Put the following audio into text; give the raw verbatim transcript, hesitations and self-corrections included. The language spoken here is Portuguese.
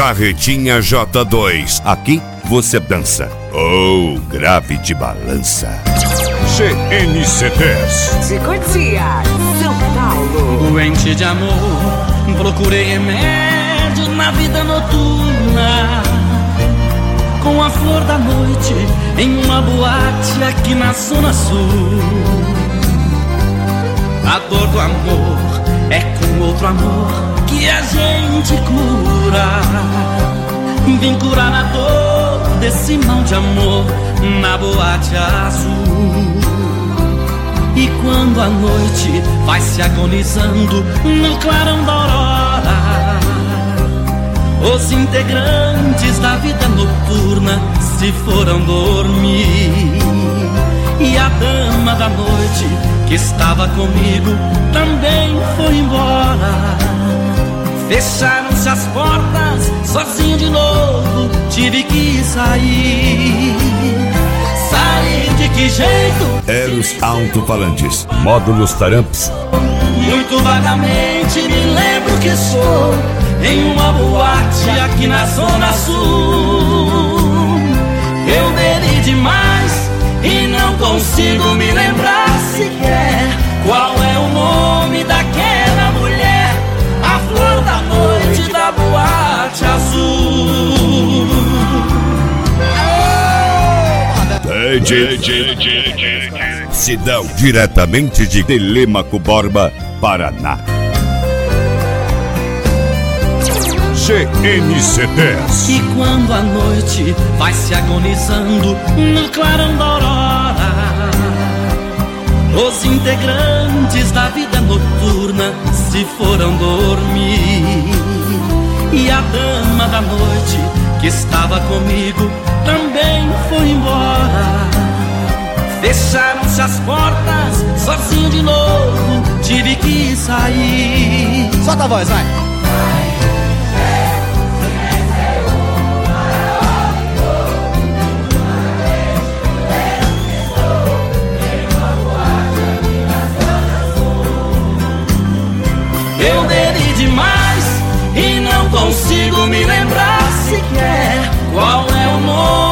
Barretinha J dois. Aqui você dança ou oh, grave de balança. C N C dez. De Cotia, São Paulo. Doente de amor, procurei remédio na vida noturna, com a flor da noite em uma boate aqui na Zona Sul. A dor do amor é com outro amor que a gente cura. Vim curar a dor desse mal de amor na boate azul. E quando a noite vai se agonizando no clarão da aurora, os integrantes da vida noturna se foram dormir. E a dama da noite que estava comigo também foi embora. Fecharam-se as portas, sozinho de novo tive que sair. Sair de que jeito? Eros Alto-Falantes, módulos Taramps. Muito vagamente me lembro que sou em uma boate aqui na Zona Sul. Eu bebi demais e não consigo me lembrar sequer qual é o nome daquela mulher, a flor da noite da boate azul. D J Sidão, diretamente de Telêmaco Borba, Paraná. C N C dez. E quando a noite vai se agonizando no clarão da aurora, os integrantes da vida noturna se foram dormir. E a dama da noite que estava comigo também foi embora. Fecharam-se as portas, sozinho de novo tive que sair. Solta a voz, vai. Eu bebi demais e não consigo me lembrar sequer qual é o nome